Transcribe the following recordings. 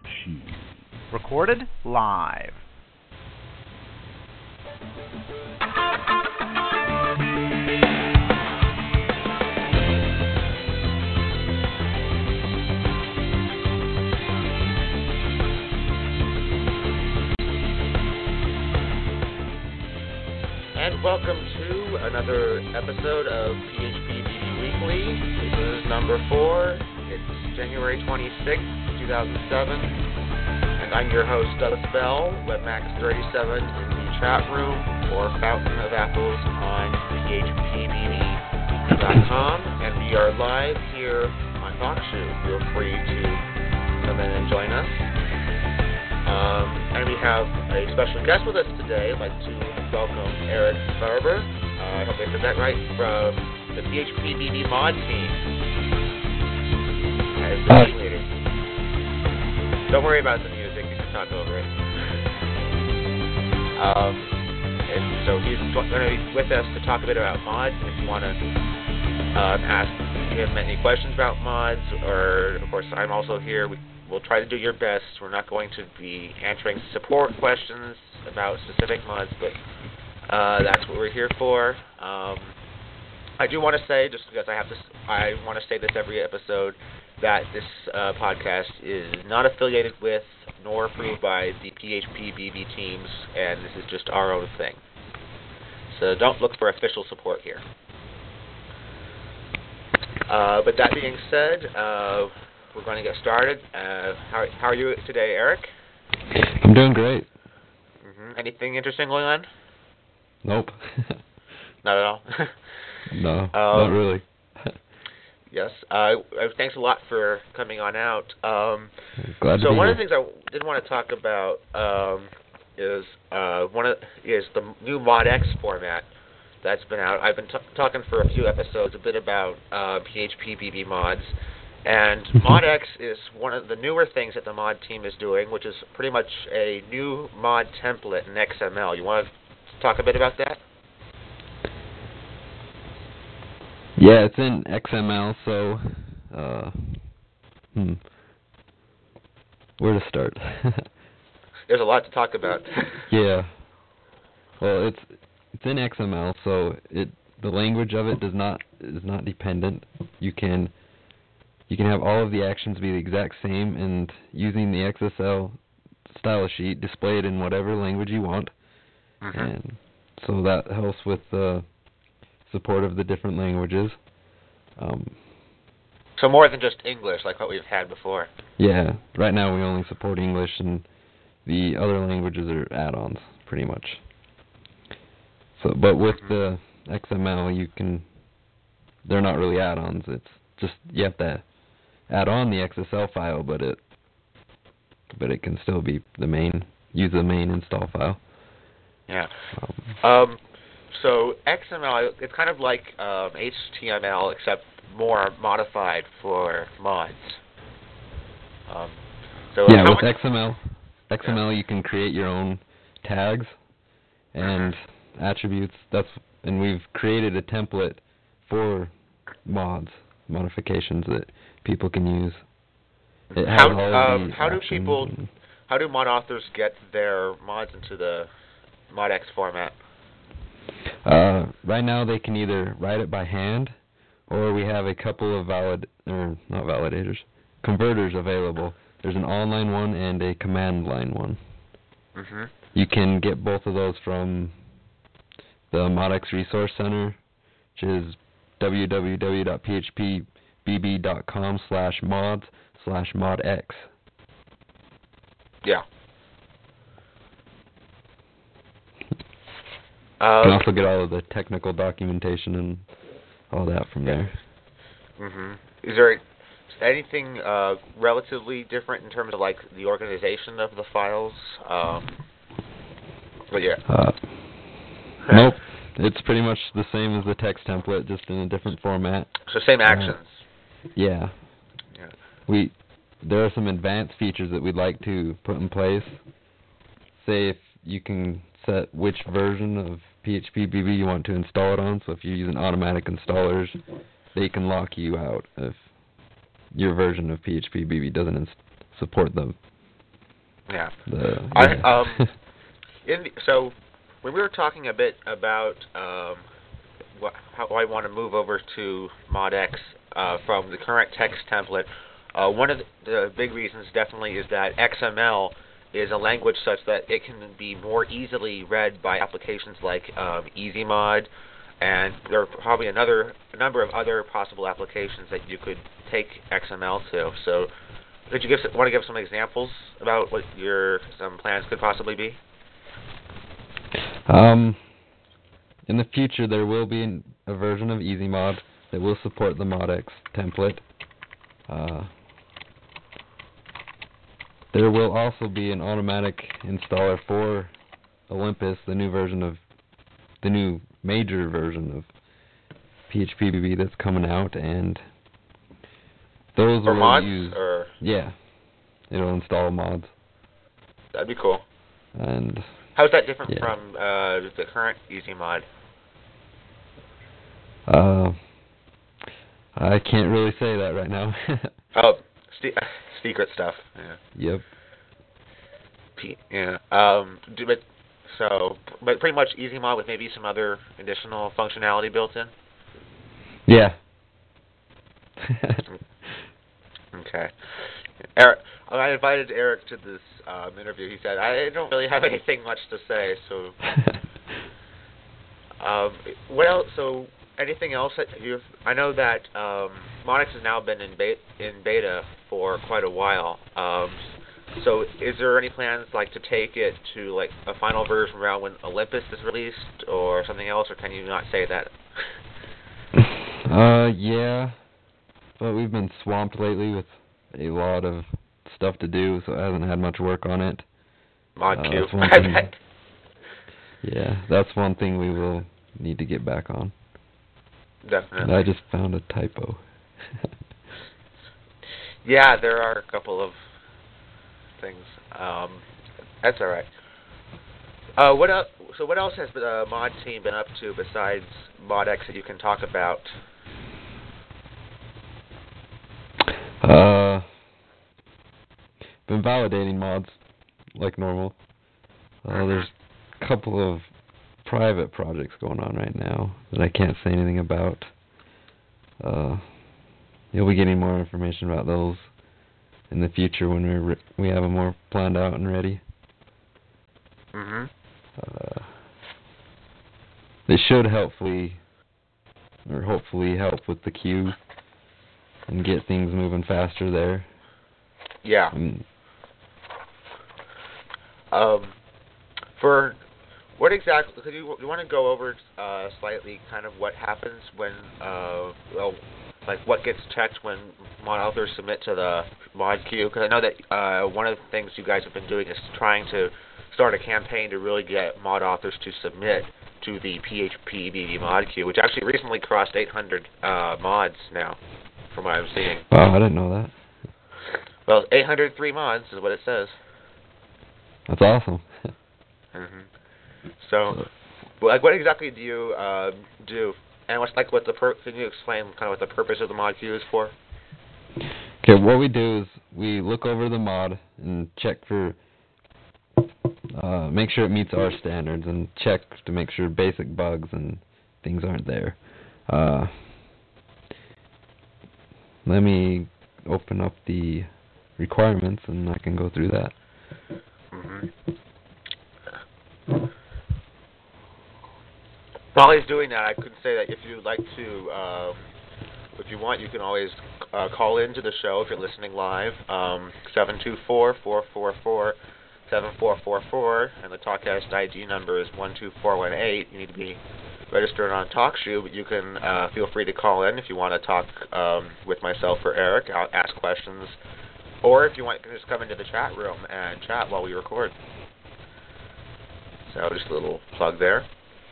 Shoe. Recorded live. And welcome to another episode of PHPBB Weekly. This is number 4. It's January 26th, 2007. And I'm your host, Douglas Bell, Webmax37 in the chat room, or Fountain of Apples on PHPBB.com. And we are live here on TalkShoe. Feel free to come in and join us. And we have a special guest with us today. I'd like to welcome Eric Barber. I hope I said that right, from the PHPBB mod team. As the team leader. Don't worry about the music, you can talk over it. And so he's going to be with us to talk a bit about mods. If you want to ask him any questions about mods, or of course I'm also here. We'll try to do your best. We're not going to be answering support questions about specific mods, but that's what we're here for. I do want to say, just because I want to say this every episode, that this podcast is not affiliated with nor approved by the PHPBB teams, and this is just our own thing. So don't look for official support here. But that being said, we're going to get started. How are you today, Eric? I'm doing great. Mm-hmm. Anything interesting going on? Nope. Not at all? No, not really. Yes. Thanks a lot for coming on out. Glad to be So one here. of the things I did want to talk about is the new ModX format that's been out. I've been talking for a few episodes a bit about PHPBB mods. And ModX is one of the newer things that the mod team is doing, which is pretty much a new mod template in XML. You want to talk a bit about that? Yeah, it's in XML, so where to start? There's a lot to talk about. Yeah. Well, it's in XML, so the language of it is not dependent. You can have all of the actions be the exact same, and using the XSL style sheet, display it in whatever language you want. Mm-hmm. And so that helps with the support of the different languages. So more than just English, like what we've had before. Yeah, right now we only support English, and the other languages are add-ons, pretty much. So, but with the XML, they're not really add-ons. It's just you have to add on the XSL file, but it can still be use the main install file. Yeah. So XML, it's kind of like HTML, except more modified for mods. With XML you can create your own tags and attributes. And we've created a template for modifications that people can use. It has all of the how do mod authors get their mods into the ModX format? Right now they can either write it by hand, or we have a couple of converters available. There's an online one and a command line one. Mm-hmm. You can get both of those from the ModX Resource Center, which is www.phpbb.com/mods/modx. Yeah. You can also get all of the technical documentation and all that from there. Mm-hmm. Is there anything relatively different in terms of like the organization of the files? But yeah. Nope. It's pretty much the same as the text template, just in a different format. So same actions. Yeah. There are some advanced features that we'd like to put in place. Say if you can set which version of PHPBB you want to install it on. So if you're using automatic installers, they can lock you out if your version of PHPBB doesn't support the Yeah. Yeah. So when we were talking a bit about how I want to move over to ModX from the current text template, one of the big reasons definitely is that XML is a language such that it can be more easily read by applications like EasyMod, and there are probably a number of other possible applications that you could take XML to. So, could you want to give some examples about what some plans could possibly be? In the future, there will be a version of EasyMod that will support the ModX template. There will also be an automatic installer for Olympus, the new major version of PHPBB that's coming out, and those for will mods, use. Or Yeah, it'll install mods. That'd be cool. And how's that different yeah. from the current EasyMod? I can't really say that right now. Oh, secret stuff. Yeah. Yep. Yeah. But pretty much EasyMod with maybe some other additional functionality built in. Yeah. Okay. Eric, I invited Eric to this interview. He said, I don't really have anything much to say, so... what else? So, anything else that I know that ModX has now been in beta for quite a while. So, is there any plans like to take it to like a final version around when Olympus is released, or something else, or can you not say that? Yeah, but we've been swamped lately with a lot of stuff to do, so I haven't had much work on it. ModQ. Yeah, that's one thing we will need to get back on. Definitely. And I just found a typo. Yeah, there are a couple of things. That's all right. What else? So, what else has the mod team been up to besides ModX that you can talk about? Been validating mods like normal. There's a couple of private projects going on right now that I can't say anything about. You'll be getting more information about those in the future when we have them more planned out and ready. They should hopefully help with the queue and get things moving faster there. Yeah. For what exactly? Could you want to go over slightly kind of what happens when like what gets checked when mod authors submit to the mod queue? Because I know that one of the things you guys have been doing is trying to start a campaign to really get mod authors to submit to the PHPBB mod queue, which actually recently crossed 800 mods now, from what I'm seeing. Wow, I didn't know that. Well, 803 mods is what it says. That's awesome. So, like, what exactly do you do? And can you explain kind of what the purpose of the mod queue is for? Okay, what we do is we look over the mod and check for, make sure it meets our standards and check to make sure basic bugs and things aren't there. Let me open up the requirements and I can go through that. While he's doing that, I could say that if you'd like to, if you want, you can always call into the show if you're listening live, 724-444-7444, and the TalkCast ID number is 12418. You need to be registered on TalkShoe, but you can feel free to call in if you want to talk with myself or Eric, ask questions, or if you want, you can just come into the chat room and chat while we record. So just a little plug there.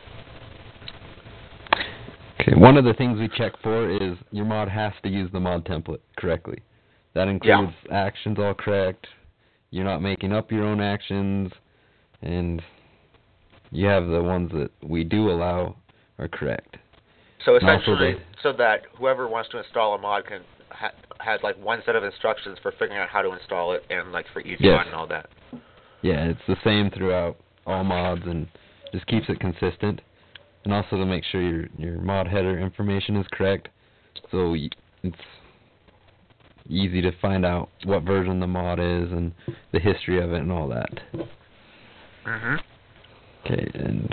Okay, one of the things we check for is your mod has to use the mod template correctly. That includes actions all correct, you're not making up your own actions, and you have the ones that we do allow are correct. So essentially, so that whoever wants to install a mod has like one set of instructions for figuring out how to install it and like for EasyMod and all that. Yeah, it's the same throughout all mods and just keeps it consistent. And also to make sure your mod header information is correct, so it's easy to find out what version the mod is and the history of it and all that. Mhm. Okay,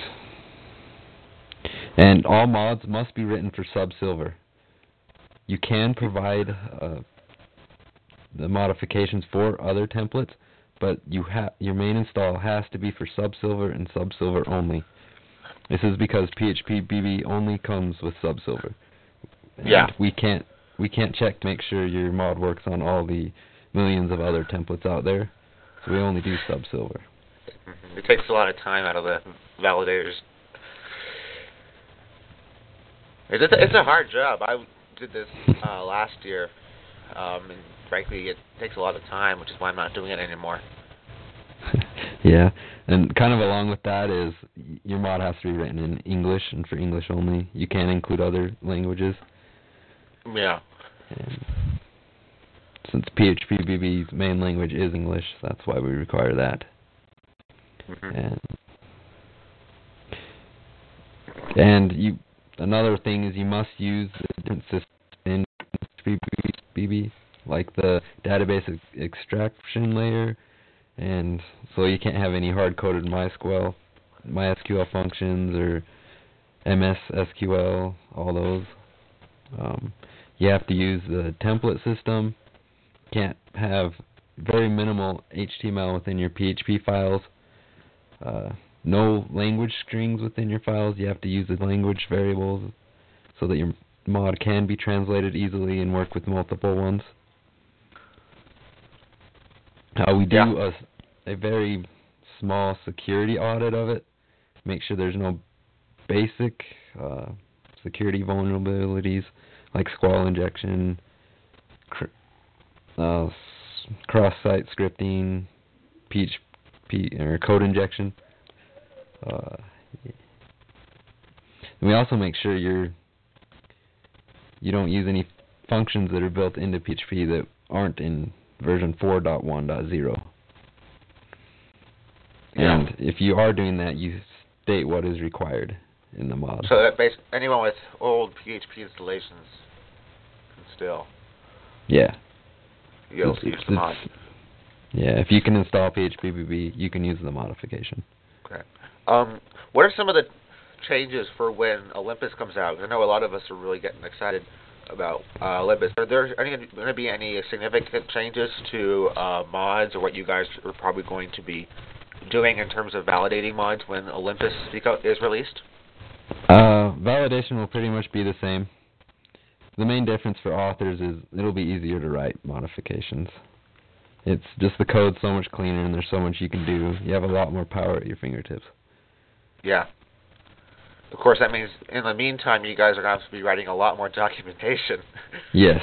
and all mods must be written for Subsilver. You can provide the modifications for other templates, but your main install has to be for Subsilver and Subsilver only. This is because PHP BB only comes with Subsilver. And Yeah. We can't check to make sure your mod works on all the millions of other templates out there. So we only do Subsilver. Mhm. It takes a lot of time out of the validators. It's a hard job. I did this last year, and frankly, it takes a lot of time, which is why I'm not doing it anymore. Yeah, and kind of along with that is your mod has to be written in English and for English only. You can't include other languages. Yeah. And since PHP BB's main language is English, that's why we require that. Mhm. And another thing is you must use a different system in PHP BB, like the database extraction layer. And so you can't have any hard-coded MySQL functions or MS SQL, all those. You have to use the template system. Can't have very minimal HTML within your PHP files. No language strings within your files. You have to use the language variables so that your mod can be translated easily and work with multiple ones. We do a very small security audit of it. Make sure there's no basic security vulnerabilities like squall injection, cross-site scripting, PHP or code injection. And we also make sure you don't use any functions that are built into PHP that aren't in version 4.1.0. Yeah. And if you are doing that, you state what is required in the mod. So that anyone with old PHP installations can still use the mod. Yeah, if you can install PHP BB, you can use the modification. Okay. What are some of the changes for when Olympus comes out? 'Cause I know a lot of us are really getting excited about Olympus. Are there going to be any significant changes to mods, or what you guys are probably going to be doing in terms of validating mods when Olympus is released? Validation will pretty much be the same. The main difference for authors is it'll be easier to write modifications. It's just the code's so much cleaner and there's so much you can do. You have a lot more power at your fingertips. Yeah. Of course, that means in the meantime, you guys are going to have to be writing a lot more documentation. Yes.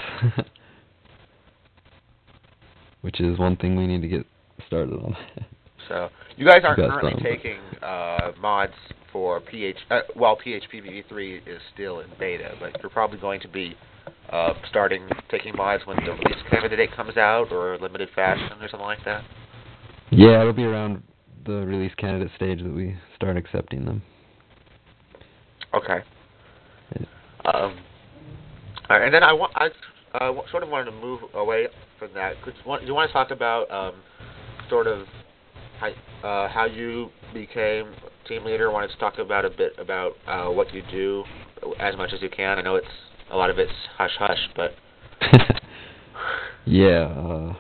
Which is one thing we need to get started on. So, you guys aren't That's currently taking mods for PHP BB3 is still in beta, but you're probably going to be starting taking mods when the release candidate comes out, or limited fashion, or something like that? Yeah, it'll be around the release candidate stage that we start accepting them. Okay. All right, and then I sort of wanted to move away from that. Do you want to talk about sort of how you became team leader? I wanted to talk about a bit about what you do as much as you can. I know a lot of it's hush hush, but yeah.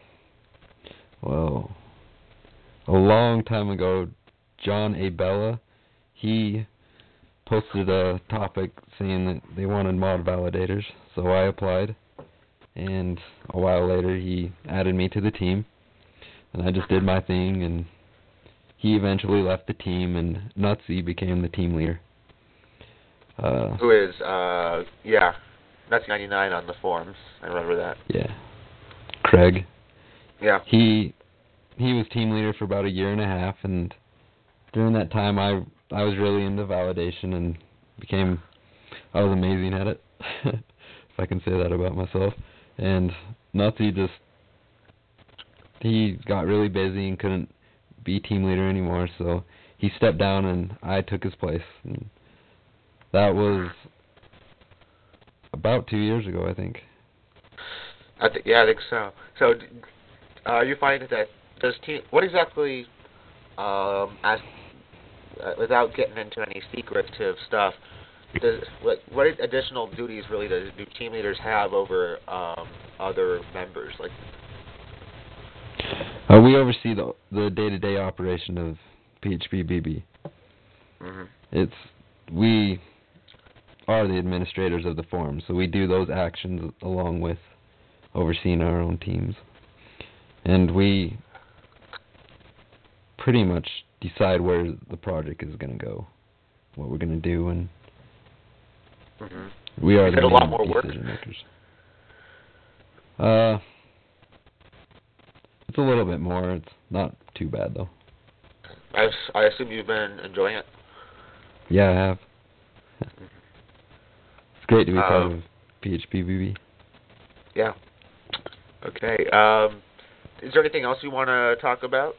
Well, a long time ago, John Abella, he posted a topic saying that they wanted mod validators, so I applied, and a while later he added me to the team, and I just did my thing, and he eventually left the team, and Nutsy became the team leader. Who is, Nutsy99 on the forums, I remember that. Yeah. Craig. Yeah. He was team leader for about a year and a half, and during that time I was really into validation and I was amazing at it, if I can say that about myself. And Nutsy he got really busy and couldn't be team leader anymore, so he stepped down and I took his place. And that was about 2 years ago, I think. I think so. So, are you finding that what exactly, without getting into any secretive stuff, what additional duties really do team leaders have over other members? Like, we oversee the day-to-day operation of PHPBB. Mm-hmm. We are the administrators of the forum, so we do those actions along with overseeing our own teams. And we pretty much decide where the project is going to go, what we're going to do, and we are the a lot more decision makers. It's a little bit more. It's not too bad, though. I assume you've been enjoying it? Yeah, I have. It's great to be part of PHPBB. Yeah. Okay. Is there anything else you want to talk about?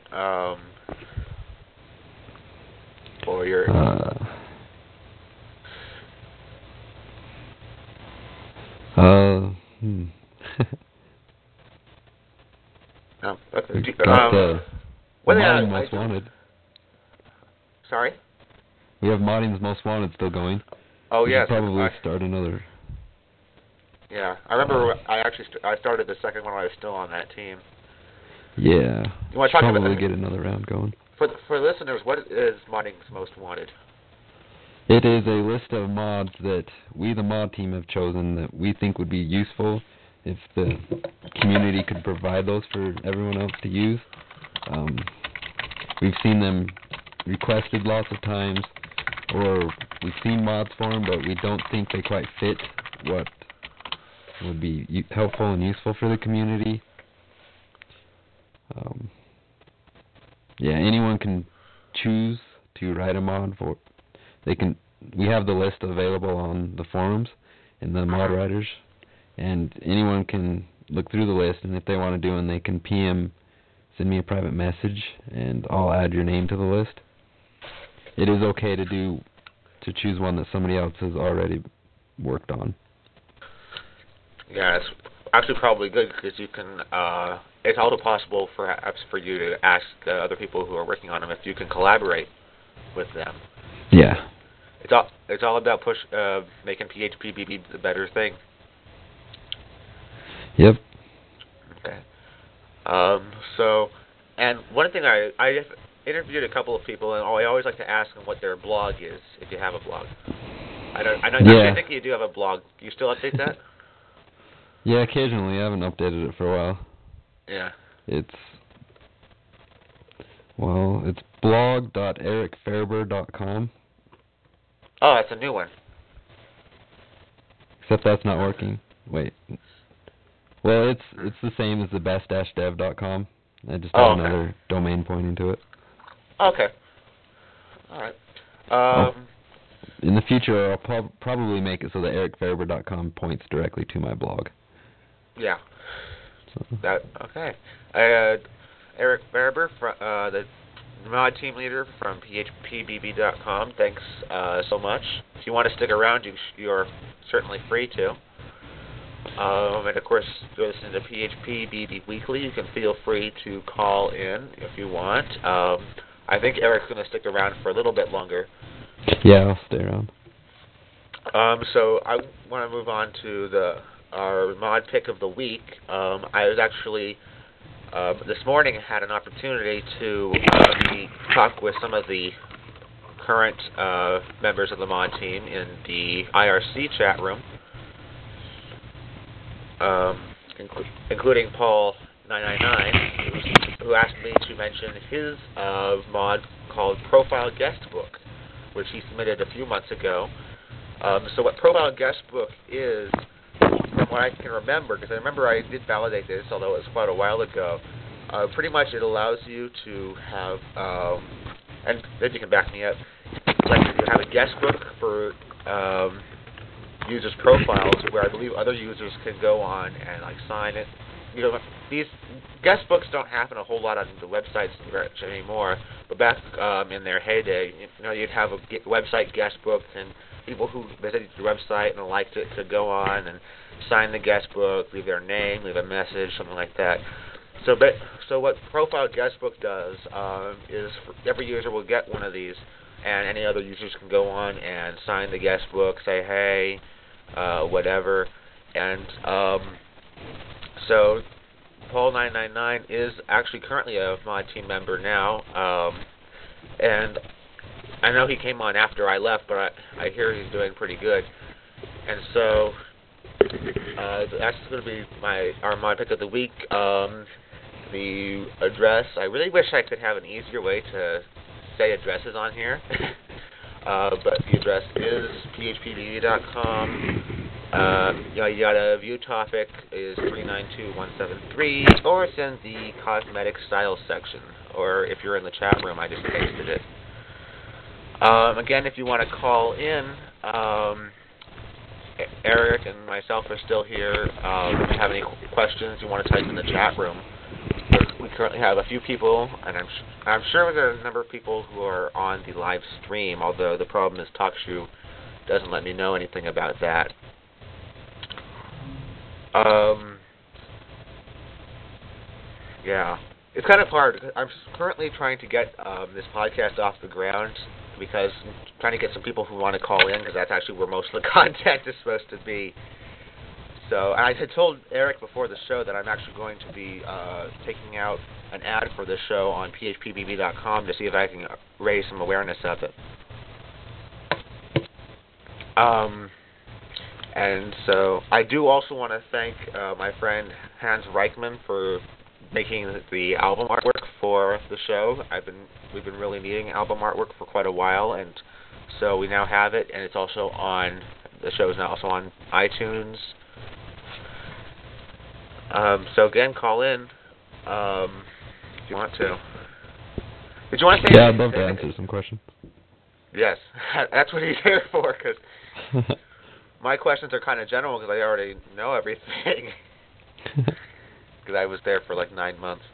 Or your... No. Okay. Modding's Most Wanted. Sorry? We have Modding's Most Wanted still going. Oh, we yes. should probably start another. Yeah. I remember I started the second one when I was still on that team. Yeah. You want to talk probably get another round going. For listeners, what is Modding's Most Wanted? It is a list of mods that we, the mod team, have chosen that we think would be useful if the community could provide those for everyone else to use. We've seen them requested lots of times, or we've seen mods for them, but we don't think they quite fit what would be helpful and useful for the community. Anyone can choose to write a mod for. We have the list available on the forums and the mod writers, and anyone can look through the list, and if they want to do one, they can send me a private message, and I'll add your name to the list. It is okay to choose one that somebody else has already worked on. Yeah, it's actually probably good because you can. It's also possible perhaps for you to ask the other people who are working on them if you can collaborate with them. Yeah. It's all about making PHPBB the better thing. Yep. Okay. And one thing I interviewed a couple of people, and I always like to ask them what their blog is, if you have a blog. I think you do have a blog. Do you still update that? Yeah, occasionally. I haven't updated it for a while. Yeah. It's blog.ericfairber.com. Oh, that's a new one. Except that's not working. Wait. Well, it's the same as the best-dev.com. I just add another domain pointing to it. Okay. All right. In the future, I'll probably make it so that ericfairber.com points directly to my blog. Yeah. So. Okay. Eric Fairber, the mod team leader from phpbb.com. Thanks so much. If you want to stick around, you're certainly free to. And of course, if you're listening to PHPBB Weekly, you can feel free to call in if you want. I think Eric's going to stick around for a little bit longer. Yeah, I'll stay around. So I want to move on to our mod pick of the week. I was actually this morning had an opportunity to talk with some of the current members of the mod team in the IRC chat room, including Paul 999, who asked me to mention his mod called Profile Guestbook, which he submitted a few months ago. So what Profile Guestbook is, from what I can remember, because I remember I did validate this, although it was quite a while ago, pretty much it allows you to have, and maybe you can back me up, like you have a guest book for users' profiles where I believe other users can go on and like sign it these guest books don't happen a whole lot on the websites anymore, but back in their heyday, you'd have a website guest book, and people who visited your website and liked it could go on and sign the guest book, leave their name, leave a message, something like that. So what Profile Guest Book does is every user will get one of these, and any other users can go on and sign the guest book, say hey, whatever, and so Paul999 is actually currently a mod team member now, and I know he came on after I left, but I hear he's doing pretty good, and so that's going to be our mod pick of the week. The address, I really wish I could have an easier way to say addresses on here, but the address is phpbb.com. Yada view topic is 392173, or it's in the cosmetic styles section, or if you're in the chat room, I just pasted it. Again, if you want to call in, Eric and myself are still here. If you have any questions you want to type in the chat room. We currently have a few people, and I'm sure there are a number of people who are on the live stream, although the problem is TalkShoe doesn't let me know anything about that. Yeah, it's kind of hard. I'm currently trying to get this podcast off the ground because I'm trying to get some people who want to call in, because that's actually where most of the content is supposed to be. So, and I had told Eric before the show that I'm actually going to be taking out an ad for this show on phpbb.com to see if I can raise some awareness of it. And so I do also want to thank my friend Hans Reichman for making the album artwork for the show. We've been really needing album artwork for quite a while, and so we now have it, and it's also on, the show is now also on iTunes. So again, call in if you want to. Did you want to say Yeah, I'd love to answer some questions. Yes, that's what he's here for, because my questions are kind of general because I already know everything. Because I was there for like 9 months.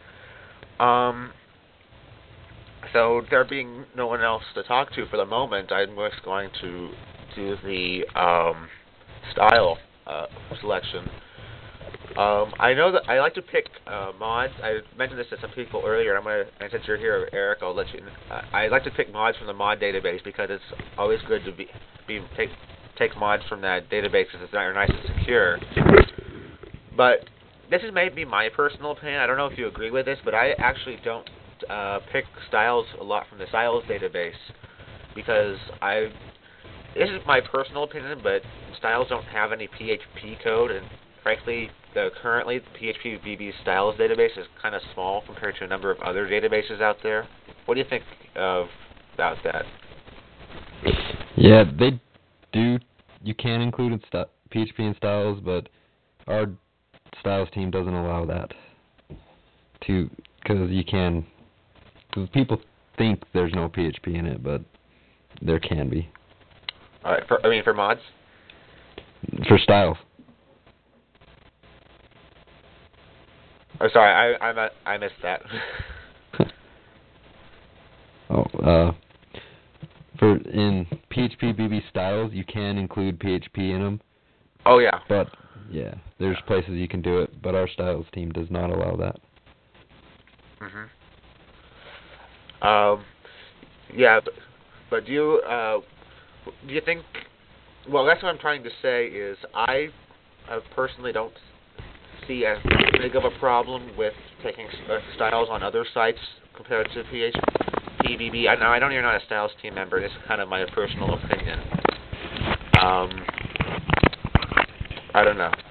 So there being no one else to talk to for the moment, I'm just going to do the style selection. I know that I like to pick mods. I mentioned this to some people earlier, and since you're here, Eric, I'll let you. I like to pick mods from the mod database because it's always good to take mods from that database because it's nice and secure. But this is maybe my personal opinion. I don't know if you agree with this, but I actually don't pick styles a lot from the styles database because this is my personal opinion, but styles don't have any PHP code, and frankly, currently the PHP-BB styles database is kind of small compared to a number of other databases out there. What do you think about that? Yeah, they do. You can include PHP in styles, but our styles team doesn't allow that. Because people think there's no PHP in it, but there can be. All right. For mods? For styles. Oh, sorry, I missed that. In PHP-BB styles, you can include PHP in them. Oh, yeah. But, yeah, there's places you can do it, but our styles team does not allow that. Yeah, but do you think, well, that's what I'm trying to say is I personally don't see as big of a problem with taking styles on other sites compared to PHP-BB. I know you're not a styles team member. This is kind of my personal opinion. I don't know.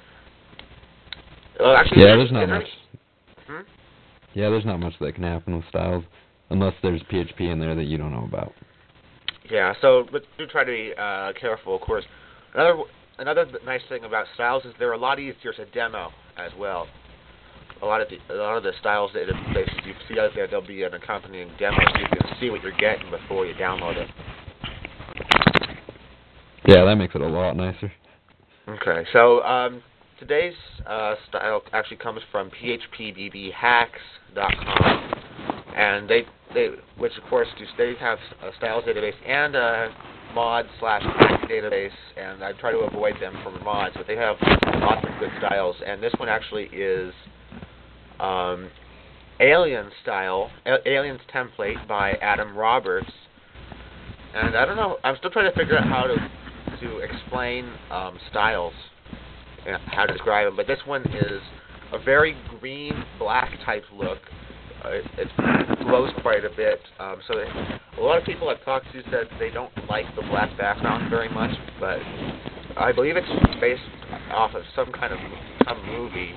Well, actually, yeah, there's not much. Hmm? Yeah, there's not much that can happen with styles unless there's PHP in there that you don't know about. Yeah, so but do try to be careful, of course. Another nice thing about styles is they're a lot easier to demo as well. A lot of the styles databases you see out there, there'll be an accompanying demo so you can see what you're getting before you download it. Yeah, that makes it a lot nicer. Okay, so today's style actually comes from phpbbhacks.com, and they which of course they have a styles database and a mod/hack database, and I try to avoid them for mods, but they have lots of good styles, and this one actually is Aliens template by Adam Roberts, and I don't know, I'm still trying to figure out how to explain styles and how to describe them, but this one is a very green-black type look. It glows quite a bit, so a lot of people I've talked to said they don't like the black background very much, but I believe it's based off of some movie,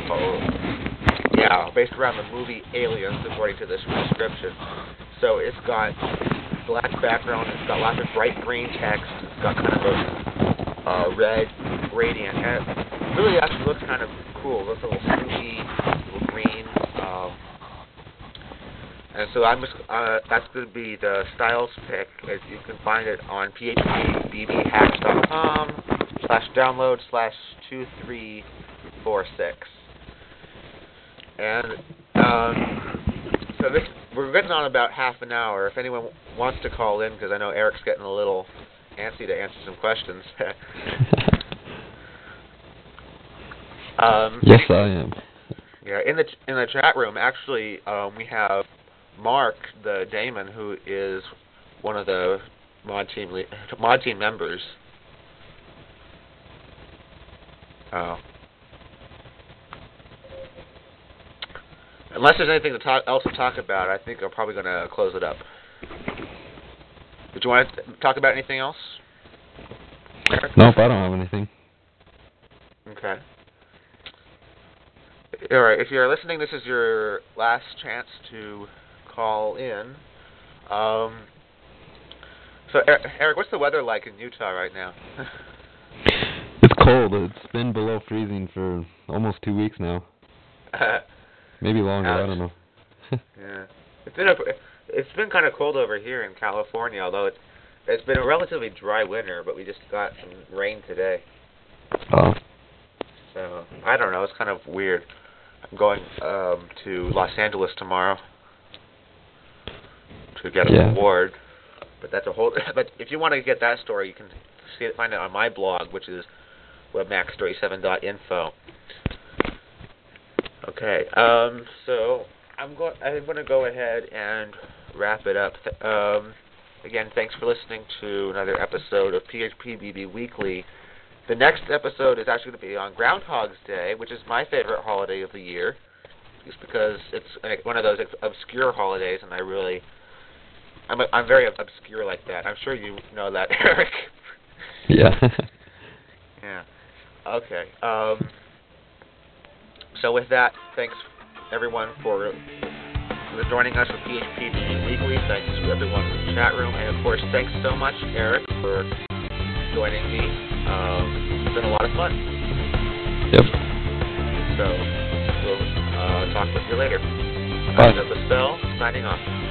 based around the movie Aliens, according to this description. So it's got black background, it's got lots of bright green text, it's got kind of a red gradient, and it really actually looks kind of cool. It looks a little spooky, a little green. And so that's going to be the styles pick. You can find it on phpbbhacks.com/download/2346. And so we're getting on about half an hour. If anyone wants to call in, because I know Eric's getting a little antsy to answer some questions. Yes, I am. Yeah, in the chat room, actually, we have Mark, the Damon, who is one of the mod team members. Unless there's anything else to talk about, I think I'm probably going to close it up. Did you want to talk about anything else? Nope, I don't have anything. Okay. All right, if you're listening, this is your last chance to call in. So, Eric, what's the weather like in Utah right now? It's cold. It's been below freezing for almost 2 weeks now. Maybe longer, I don't know. Yeah. It's been kind of cold over here in California, although it's been a relatively dry winter, but we just got some rain today. Oh. So, I don't know, it's kind of weird. I'm going to Los Angeles tomorrow to get an award, but that's a whole. But if you want to get that story, you can find it on my blog, which is webmax37.info. Okay, so I'm going to go ahead and wrap it up. Again, thanks for listening to another episode of PHPBB Weekly. The next episode is actually going to be on Groundhog's Day, which is my favorite holiday of the year, just because it's one of those obscure holidays, and I'm very obscure like that. I'm sure you know that, Eric. Yeah. Yeah. Okay. So with that, thanks everyone for joining us for PHPBB Weekly. Thanks to everyone in the chat room, and of course, thanks so much, Eric, for joining me. It's been a lot of fun. Yep. So we'll talk with you later. Bye. The Spell, signing off.